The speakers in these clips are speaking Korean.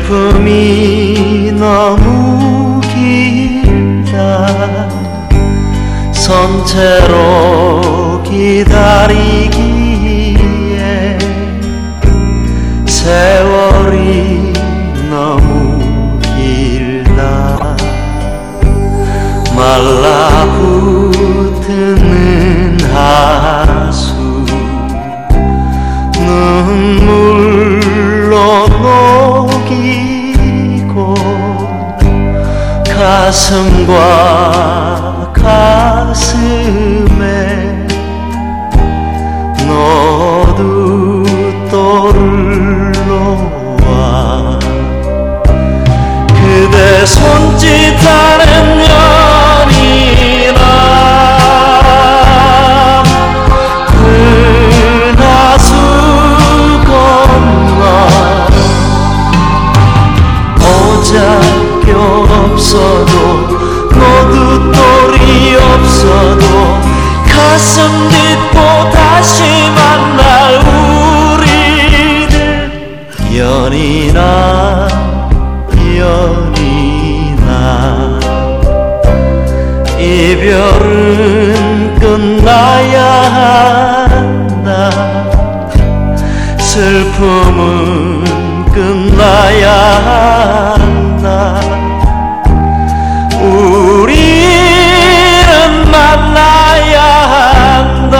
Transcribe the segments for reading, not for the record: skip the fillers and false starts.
슬픔이 너무 길다. 선체로 기다리기에 세월이 너무 길다. 말라붙는 하수 눈물로 녹이고 가슴과 가슴에 너도 흘러와. 그대 손짓하는 연이나 은하수 건너 오작교 없어도 노두돌이 없어도 가슴 딛고 다시 만날 우리들. 연이나 연이나 이별은 끝나야 한다. 슬픔은 끝나야 한다. 우리는 만나야 한다.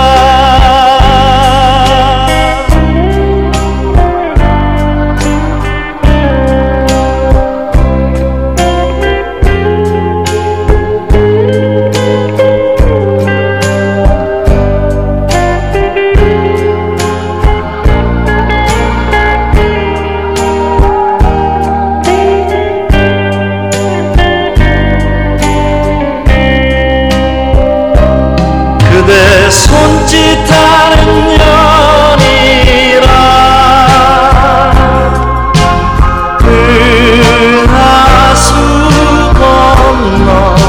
그대 손짓하는 연이라 은하수 건너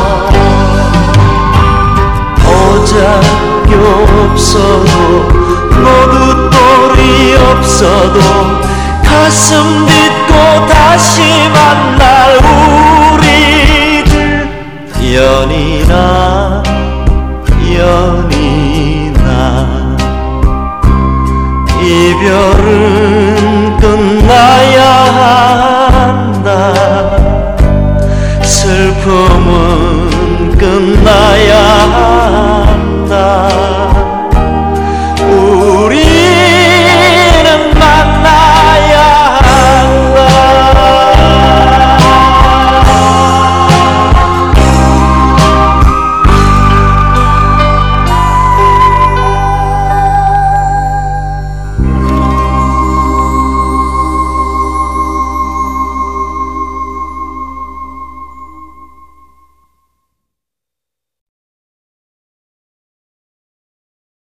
오작교 없어도 노두돌이 없어도 가슴 딛고 다시 만날 우리들. 연이나 연이나 이별은